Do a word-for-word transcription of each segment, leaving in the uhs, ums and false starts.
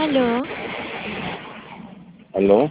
Aló, ¿Aló?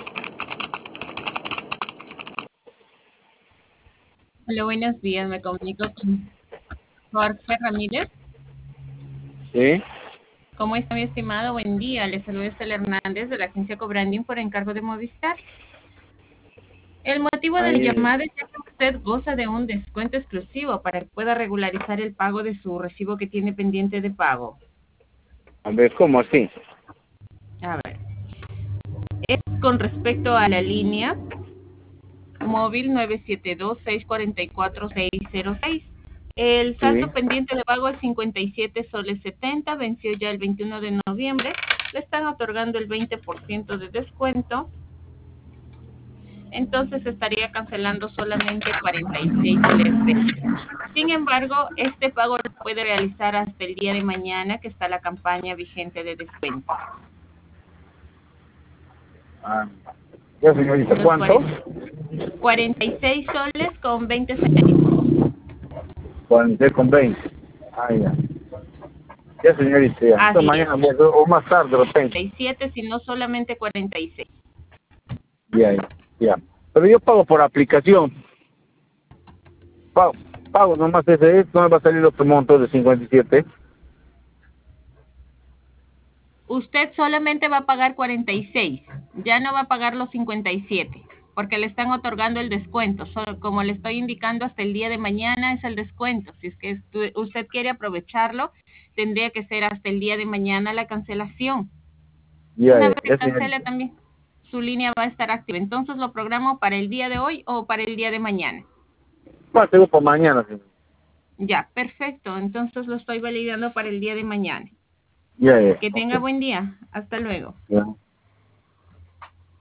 Hola, buenos días. Me comunico con Jorge Ramírez. ¿Sí? ¿Cómo está, mi estimado? Buen día. Le saluda Estela Hernández de la agencia Cobranding por encargo de Movistar. El motivo de mi Ahí, llamada es ya que usted goza de un descuento exclusivo para que pueda regularizar el pago de su recibo que tiene pendiente de pago. a ver, ¿cómo así? A ver, es con respecto a la línea móvil nueve siete dos, seis cuatro cuatro, seis cero seis. El Sí. saldo pendiente de pago es cincuenta y siete soles setenta, venció ya el veintiuno de noviembre. Le están otorgando el veinte por ciento de descuento. Entonces estaría cancelando solamente cuarenta y seis soles veinte. Sin embargo, este pago lo puede realizar hasta el día de mañana, que está la campaña vigente de descuento. Ah, ya, señorita, Los ¿cuánto? cuarenta y seis soles con veinte centavos. cuarenta con veinte. Ah, ya. Ya, señorita, ya. Entonces Así es. mañana pues, o más tarde, de repente. cuarenta y siete, sino solamente cuarenta y seis. Ya, ya, ya. Pero yo pago por aplicación. Pago, pago nomás ese, no me va a salir otro monto de cincuenta y siete. Usted solamente va a pagar cuarenta y seis, ya no va a pagar los cincuenta y siete, porque le están otorgando el descuento. Solo, como le estoy indicando, hasta el día de mañana es el descuento. Si es que estu- usted quiere aprovecharlo, tendría que ser hasta el día de mañana la cancelación. Ya, Una ya, vez que ya, cancele señorita. también, su línea va a estar activa. Entonces, ¿lo programo para el día de hoy o para el día de mañana? Páselo por mañana, señorita. Ya, perfecto. Entonces lo estoy validando para el día de mañana. Ya, ya, Que ok. tenga buen día. Hasta luego. Ya.